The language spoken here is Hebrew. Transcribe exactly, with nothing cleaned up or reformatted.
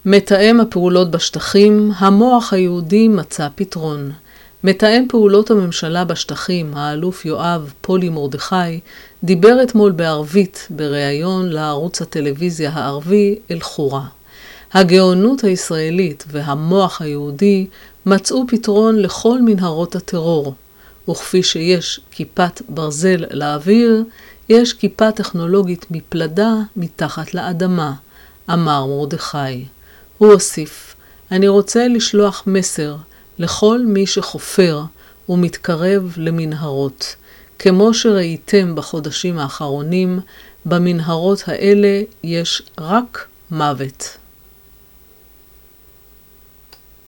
מתאם הפעולות בשטחים, המוח היהודי מצא פתרון. מתאם פעולות הממשלה בשטחים, האלוף יואב פולי מרדכי, דיבר אתמול בערבית בריאיון לערוץ הטלוויזיה הערבי אל-חורה. הגאונות הישראלית והמוח היהודי מצאו פתרון לכל מנהרות הטרור, וכפי שיש כיפת ברזל לאוויר, יש כיפה טכנולוגית מפלדה מתחת לאדמה, אמר מרדכי. הוא הוסיף, אני רוצה לשלוח מסר לכל מי שחופר ומתקרב למנהרות. כמו שראיתם בחודשים האחרונים, במנהרות האלה יש רק מוות.